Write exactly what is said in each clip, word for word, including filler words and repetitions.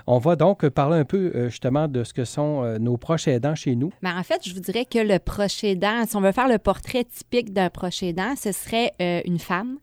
On va donc parler un peu euh, justement de ce que sont euh, nos proches aidants chez nous. Bien, en fait, je vous dirais que le proche aidant, si on veut faire le portrait typique d'un proche aidant, ce serait euh, une femme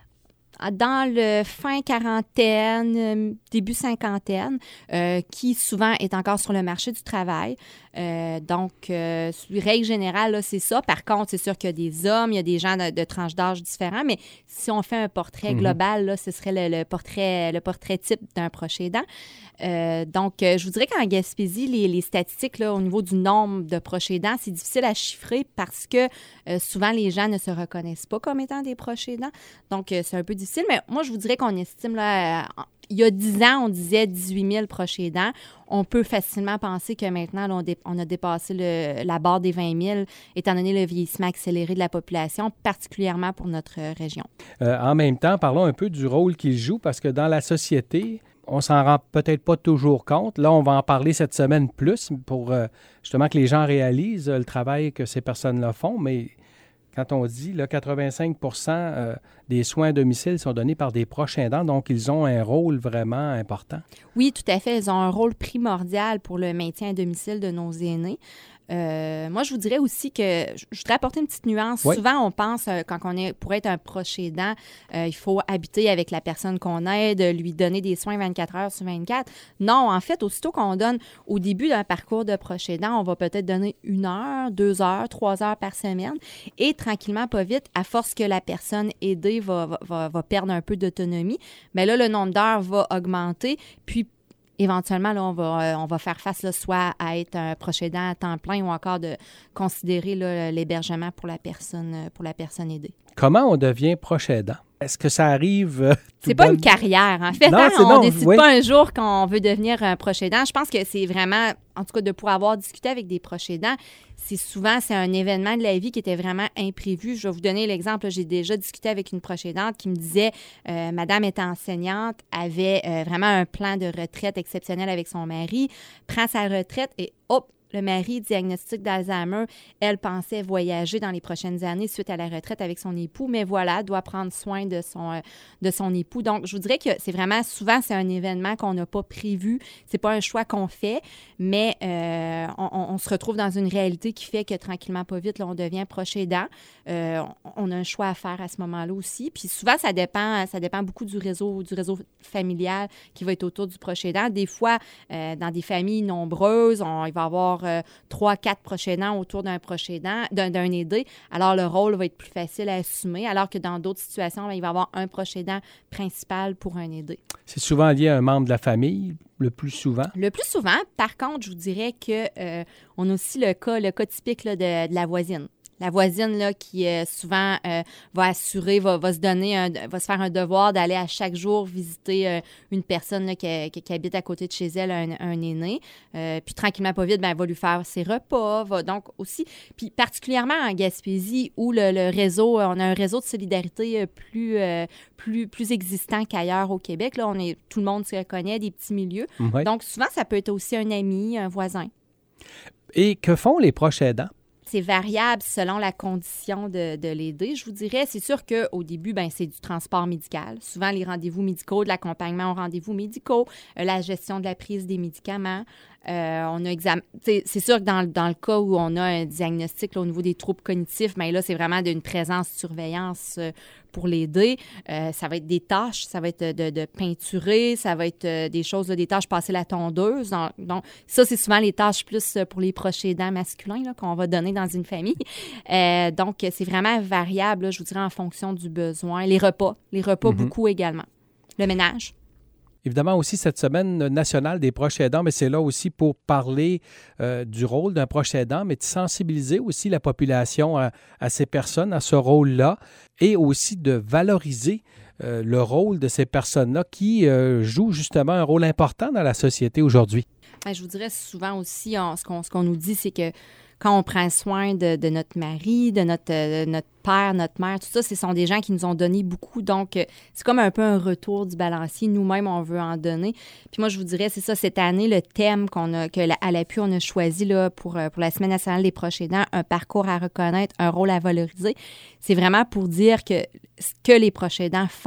dans le fin quarantaine, début cinquantaine, euh, qui souvent est encore sur le marché du travail. Euh, donc, euh, règle générale, là, c'est ça. Par contre, c'est sûr qu'il y a des hommes, il y a des gens de, de tranches d'âge différents, mais si on fait un portrait mm-hmm. global, là, ce serait le, le, portrait, le portrait type d'un proche aidant. Euh, donc, euh, je vous dirais qu'en Gaspésie, les, les statistiques là, au niveau du nombre de proches aidants, c'est difficile à chiffrer parce que euh, souvent, les gens ne se reconnaissent pas comme étant des proches aidants. Donc, euh, c'est un peu difficile. Mais moi, je vous dirais qu'on estime, là, euh, il y a dix ans, on disait dix-huit mille proches aidants. On peut facilement penser que maintenant, là, on, dé- on a dépassé le, la barre des vingt mille, étant donné le vieillissement accéléré de la population, particulièrement pour notre euh, région. Euh, en même temps, parlons un peu du rôle qu'ils jouent, parce que dans la société, on s'en rend peut-être pas toujours compte. Là, on va en parler cette semaine plus pour euh, justement que les gens réalisent euh, le travail que ces personnes-là font, mais quand on dit là, quatre-vingt-cinq pour cent euh, des soins à domicile sont donnés par des proches aidants, donc ils ont un rôle vraiment important. Oui, tout à fait. Ils ont un rôle primordial pour le maintien à domicile de nos aînés. Euh, moi, je vous dirais aussi que je voudrais apporter une petite nuance. Oui. Souvent, on pense, euh, quand on est pour être un proche aidant, euh, il faut habiter avec la personne qu'on aide, lui donner des soins vingt-quatre heures sur vingt-quatre. Non, en fait, aussitôt qu'on donne au début d'un parcours de proche aidant, on va peut-être donner une heure, deux heures, trois heures par semaine. Et tranquillement, pas vite, à force que la personne aidée va, va, va perdre un peu d'autonomie, bien là, le nombre d'heures va augmenter. Puis, éventuellement, là, on va, euh, on va faire face là, soit à être un proche aidant à temps plein ou encore de considérer là, l'hébergement pour la personne, pour la personne aidée. Comment on devient proche aidant? Est-ce que ça arrive? Euh, c'est pas bon... une carrière, en fait. Non, hein? On ne décide oui. pas un jour qu'on veut devenir un proche aidant. Je pense que c'est vraiment, en tout cas, de pouvoir avoir discuté avec des proches aidants, c'est souvent, c'est un événement de la vie qui était vraiment imprévu. Je vais vous donner l'exemple. J'ai déjà discuté avec une proche aidante qui me disait, euh, madame était enseignante, avait euh, vraiment un plan de retraite exceptionnel avec son mari, prend sa retraite et hop, le mari, diagnostic d'Alzheimer, elle pensait voyager dans les prochaines années suite à la retraite avec son époux, mais voilà, doit prendre soin de son, euh, de son époux. Donc, je vous dirais que c'est vraiment, souvent, c'est un événement qu'on n'a pas prévu. C'est pas un choix qu'on fait, mais euh, on, on se retrouve dans une réalité qui fait que tranquillement, pas vite, là, on devient proche aidant. Euh, on a un choix à faire à ce moment-là aussi. Puis souvent, ça dépend, ça dépend beaucoup du réseau, du réseau familial qui va être autour du proche aidant. Des fois, euh, dans des familles nombreuses, on, il va y avoir euh, trois, quatre proches aidants autour d'un proche aidant, d'un, d'un aidé. Alors, le rôle va être plus facile à assumer, alors que dans d'autres situations, là, il va y avoir un proche aidant principal pour un aidé. C'est souvent lié à un membre de la famille, le plus souvent? Le plus souvent. Par contre, je vous dirais qu'on euh, a aussi le cas, le cas typique là, de, de la voisine. La voisine, là, qui euh, souvent euh, va assurer, va, va se donner, un, va se faire un devoir d'aller à chaque jour visiter euh, une personne là, qui, qui, qui habite à côté de chez elle, un, un aîné. Euh, puis tranquillement, pas vite, ben, elle va lui faire ses repas. Va donc aussi, puis particulièrement en Gaspésie, où le, le réseau, on a un réseau de solidarité plus, euh, plus, plus existant qu'ailleurs au Québec. Là, on est, tout le monde se connaît, des petits milieux. Oui. Donc souvent, ça peut être aussi un ami, un voisin. Et que font les proches aidants? C'est variable selon la condition de, de l'aider, je vous dirais. C'est sûr qu'au début, ben, c'est du transport médical. Souvent, les rendez-vous médicaux, de l'accompagnement aux rendez-vous médicaux, euh, la gestion de la prise des médicaments. Euh, on a exam... C'est sûr que dans, dans le cas où on a un diagnostic là, au niveau des troubles cognitifs, bien là, c'est vraiment d'une présence surveillance euh, pour l'aider. Euh, ça va être des tâches, ça va être de, de peinturer, ça va être euh, des choses, là, des tâches passer la tondeuse. Donc, donc ça, c'est souvent les tâches plus pour les proches aidants masculins là, qu'on va donner dans une famille. Euh, donc, c'est vraiment variable, là, je vous dirais, en fonction du besoin. Les repas, les repas mm-hmm. beaucoup également. Le ménage. Évidemment, aussi, cette semaine nationale des proches aidants, mais c'est là aussi pour parler euh, du rôle d'un proche aidant, mais de sensibiliser aussi la population à, à ces personnes, à ce rôle-là, et aussi de valoriser euh, le rôle de ces personnes-là qui euh, jouent justement un rôle important dans la société aujourd'hui. Bien, je vous dirais souvent aussi, on, ce, qu'on, ce qu'on nous dit, c'est que quand on prend soin de, de notre mari, de notre, euh, notre père, notre mère, tout ça, ce sont des gens qui nous ont donné beaucoup. Donc, euh, c'est comme un peu un retour du balancier. Nous-mêmes, on veut en donner. Puis moi, je vous dirais, c'est ça, cette année, le thème qu'on a, que à l'appui, on a choisi là, pour, pour la Semaine nationale des proches aidants, un parcours à reconnaître, un rôle à valoriser. C'est vraiment pour dire que ce que les proches aidants font,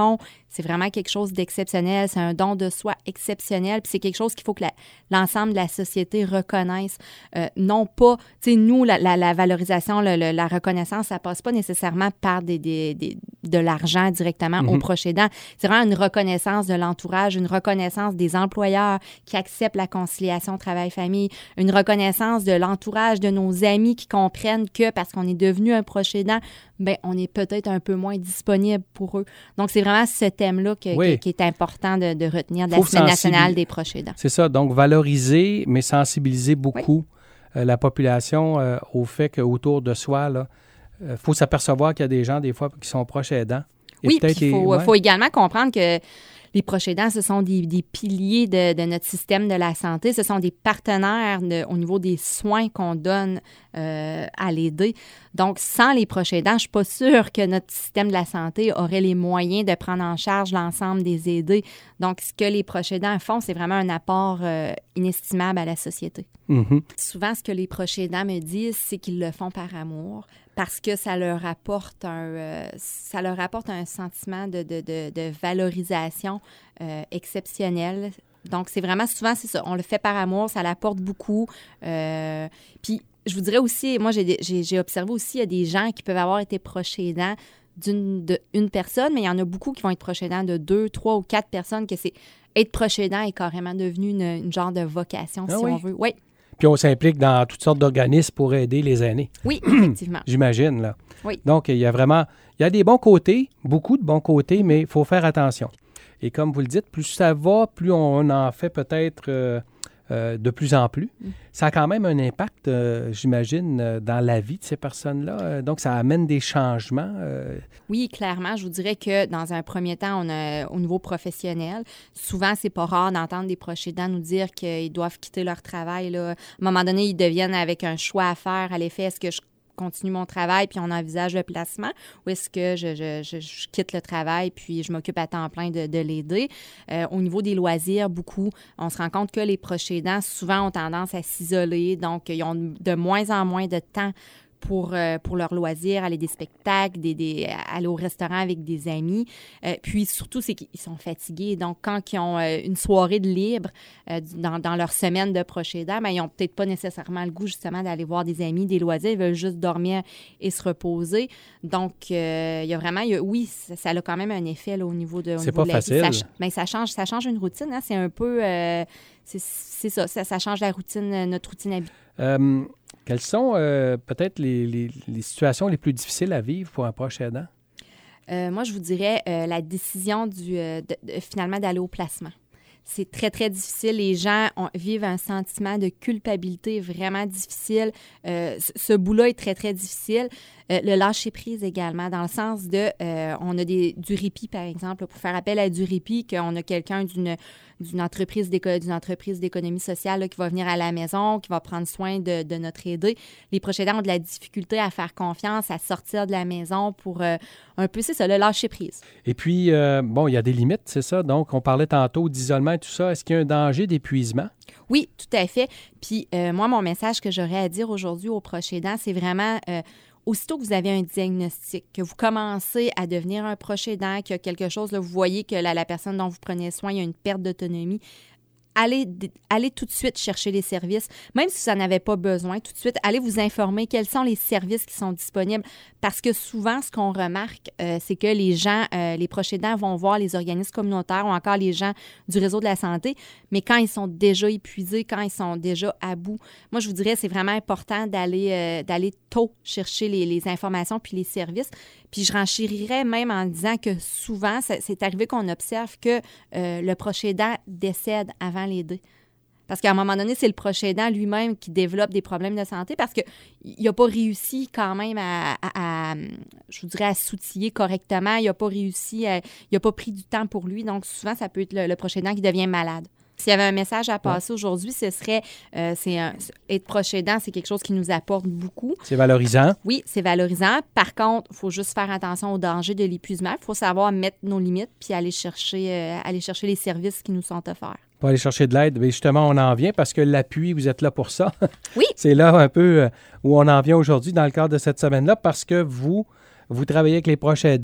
C'est vraiment quelque chose d'exceptionnel. C'est un don de soi exceptionnel. Puis c'est quelque chose qu'il faut que la, l'ensemble de la société reconnaisse. Euh, non pas, tu sais, nous, la, la, la valorisation, le, le, la reconnaissance, ça passe pas nécessairement par des, des, des, de l'argent directement mm-hmm. aux proches aidants. C'est vraiment une reconnaissance de l'entourage, une reconnaissance des employeurs qui acceptent la conciliation travail-famille, une reconnaissance de l'entourage de nos amis qui comprennent que parce qu'on est devenu un proche aidant, bien, on est peut-être un peu moins disponible pour eux. Donc, c'est vraiment ce thème-là que, oui. qui, qui est important de, de retenir de la Semaine nationale des proches aidants. C'est ça. Donc, valoriser, mais sensibiliser beaucoup oui. euh, la population euh, au fait qu'autour de soi, il euh, faut s'apercevoir qu'il y a des gens, des fois, qui sont proches aidants. Et oui, puis il faut, ouais. faut également comprendre que les proches aidants, ce sont des, des piliers de, de notre système de la santé. Ce sont des partenaires de, au niveau des soins qu'on donne euh, à l'aider. Donc, sans les proches aidants, je ne suis pas sûre que notre système de la santé aurait les moyens de prendre en charge l'ensemble des aidés. Donc, ce que les proches aidants font, c'est vraiment un apport euh, inestimable à la société. Mm-hmm. Souvent, ce que les proches aidants me disent, c'est qu'ils le font par amour, parce que ça leur apporte un, euh, ça leur apporte un sentiment de, de, de, de valorisation euh, exceptionnel. Donc, c'est vraiment souvent, c'est ça, on le fait par amour, ça l'apporte beaucoup. Euh, puis, je vous dirais aussi, moi, j'ai, j'ai, j'ai observé aussi, il y a des gens qui peuvent avoir été proches aidants d'une de, une personne, mais il y en a beaucoup qui vont être proches aidants de deux, trois ou quatre personnes, que c'est être proche aidant est carrément devenu une, une genre de vocation, ah si oui. on veut. Oui. Puis on s'implique dans toutes sortes d'organismes pour aider les aînés. Oui, effectivement. J'imagine, là. Oui. Donc, il y a vraiment... Il y a des bons côtés, beaucoup de bons côtés, mais il faut faire attention. Et comme vous le dites, plus ça va, plus on en fait peut-être euh, euh, de plus en plus. Mm. Ça a quand même un impact, euh, j'imagine, euh, dans la vie de ces personnes-là. Euh, donc, ça amène des changements. Euh... Oui, clairement. Je vous dirais que dans un premier temps, on a, au niveau professionnel, souvent, c'est pas rare d'entendre des proches aidants nous dire qu'ils doivent quitter leur travail, là. À un moment donné, ils deviennent avec un choix à faire à l'effet, est-ce que je continue mon travail puis on envisage le placement ou est-ce que je, je, je, je quitte le travail puis je m'occupe à temps plein de, de l'aider. Euh, au niveau des loisirs, beaucoup, on se rend compte que les proches aidants souvent ont tendance à s'isoler, donc ils ont de moins en moins de temps pour, euh, pour leurs loisirs, aller des spectacles, des, des, aller au restaurant avec des amis. Euh, puis surtout, c'est qu'ils sont fatigués. Donc, quand ils ont euh, une soirée de libre euh, dans, dans leur semaine de proche aidant, bien, ils n'ont peut-être pas nécessairement le goût justement d'aller voir des amis, des loisirs. Ils veulent juste dormir et se reposer. Donc, euh, il y a vraiment, il y a, oui, ça, ça a quand même un effet là, au niveau de, au c'est niveau pas de la facile. vie. Ça, bien, ça, change, ça change une routine. Hein? C'est un peu... Euh, c'est, c'est ça, ça, ça change la routine, notre routine habituelle. Euh, Quelles sont euh, peut-être les, les, les situations les plus difficiles à vivre pour un proche aidant? Euh, moi, je vous dirais euh, la décision du, euh, de, de, finalement d'aller au placement. C'est très, très difficile. Les gens ont, vivent un sentiment de culpabilité vraiment difficile. Euh, ce, ce bout-là est très, très difficile. Euh, le lâcher-prise également, dans le sens de, euh, on a des, du répit, par exemple, pour faire appel à du répit, qu'on a quelqu'un d'une, d'une, entreprise, d'éco, d'une entreprise d'économie sociale là, qui va venir à la maison, qui va prendre soin de, de notre aidé. Les proches aidants ont de la difficulté à faire confiance, à sortir de la maison pour euh, un peu, c'est ça, le lâcher-prise. Et puis, euh, bon, il y a des limites, c'est ça. Donc, on parlait tantôt d'isolement et tout ça. Est-ce qu'il y a un danger d'épuisement? Oui, tout à fait. Puis, euh, moi, mon message que j'aurais à dire aujourd'hui aux proches aidants, c'est vraiment... Euh, aussitôt que vous avez un diagnostic, que vous commencez à devenir un proche aidant, qu'il y a quelque chose, là, vous voyez que la, la personne dont vous prenez soin, il y a une perte d'autonomie, allez, allez tout de suite chercher les services. Même si vous n'en avez pas besoin, tout de suite, allez vous informer quels sont les services qui sont disponibles. Parce que souvent, ce qu'on remarque, euh, c'est que les gens, euh, les proches aidants vont voir les organismes communautaires ou encore les gens du réseau de la santé, mais quand ils sont déjà épuisés, quand ils sont déjà à bout, moi, je vous dirais, c'est vraiment important d'aller, euh, d'aller tôt chercher les, les informations puis les services. Puis je renchérirais même en disant que souvent, ça, c'est arrivé qu'on observe que euh, le proche aidant décède avant l'aider. Parce qu'à un moment donné, c'est le proche aidant lui-même qui développe des problèmes de santé parce qu'il n'a pas réussi quand même à, à, à, je vous dirais, à s'outiller correctement. Il n'a pas réussi, à, il n'a pas pris du temps pour lui. Donc souvent, ça peut être le, le proche aidant qui devient malade. S'il y avait un message à passer ouais. aujourd'hui, ce serait, euh, c'est un, être proche aidant, c'est quelque chose qui nous apporte beaucoup. C'est valorisant. Oui, c'est valorisant. Par contre, il faut juste faire attention au danger de l'épuisement. Il faut savoir mettre nos limites puis aller chercher, euh, aller chercher les services qui nous sont offerts. Pour aller chercher de l'aide, mais justement, on en vient parce que l'appui, vous êtes là pour ça. Oui. C'est là un peu où on en vient aujourd'hui dans le cadre de cette semaine-là parce que vous, vous travaillez avec les proches aidants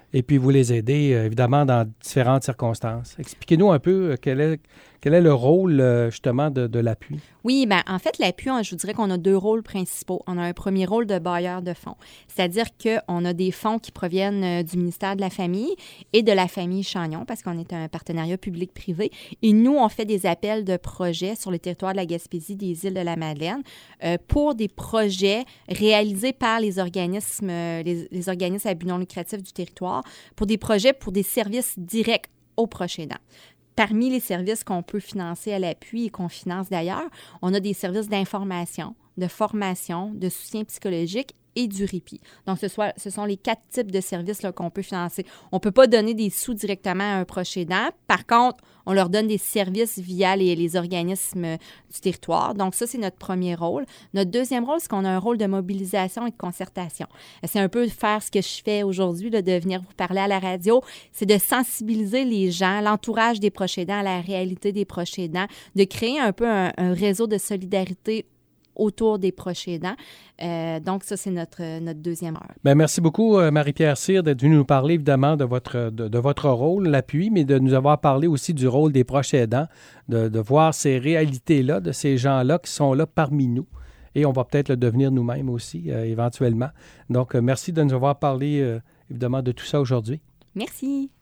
et puis vous les aidez, euh, évidemment, dans différentes circonstances. Expliquez-nous un peu euh, quel est, quel est le rôle, euh, justement, de, de l'appui. Oui, bien, en fait, l'appui, on, je vous dirais qu'on a deux rôles principaux. On a un premier rôle de bailleur de fonds, c'est-à-dire qu'on a des fonds qui proviennent euh, du ministère de la Famille et de la famille Chagnon, parce qu'on est un partenariat public-privé. Et nous, on fait des appels de projets sur le territoire de la Gaspésie, des îles de la Madeleine, euh, pour des projets réalisés par les organismes, euh, les, les organismes à but non lucratif du territoire, pour des projets, pour des services directs aux proches aidants. Parmi les services qu'on peut financer à l'appui et qu'on finance d'ailleurs, on a des services d'information, de formation, de soutien psychologique et du répit. Donc, ce, soit, ce sont les quatre types de services là, qu'on peut financer. On ne peut pas donner des sous directement à un proche aidant. Par contre, on leur donne des services via les, les organismes du territoire. Donc, ça, c'est notre premier rôle. Notre deuxième rôle, c'est qu'on a un rôle de mobilisation et de concertation. C'est un peu faire ce que je fais aujourd'hui, là, de venir vous parler à la radio. C'est de sensibiliser les gens, l'entourage des proches aidants à la réalité des proches aidants, de créer un peu un, un réseau de solidarité autour des proches aidants. Euh, donc, ça, c'est notre, notre deuxième heure. Bien, merci beaucoup, Marie-Pierre Cyr, d'être venue nous parler, évidemment, de votre, de, de votre rôle, l'appui, mais de nous avoir parlé aussi du rôle des proches aidants, de, de voir ces réalités-là, de ces gens-là qui sont là parmi nous. Et on va peut-être le devenir nous-mêmes aussi, euh, éventuellement. Donc, euh, merci de nous avoir parlé, euh, évidemment, de tout ça aujourd'hui. Merci.